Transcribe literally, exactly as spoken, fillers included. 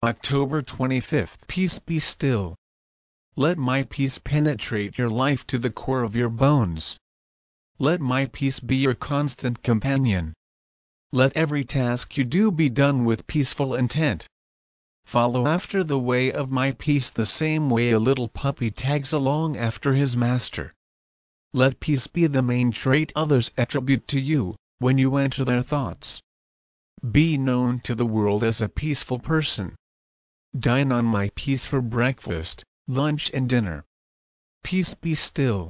October twenty-fifth. Peace be still. Let my peace penetrate your life to the core of your bones. Let my peace be your constant companion. Let every task you do be done with peaceful intent. Follow after the way of my peace the same way a little puppy tags along after his master. Let peace be the main trait others attribute to you, when you enter their thoughts. Be known to the world as a peaceful person. Dine on my peace for breakfast, lunch and dinner. Peace be still.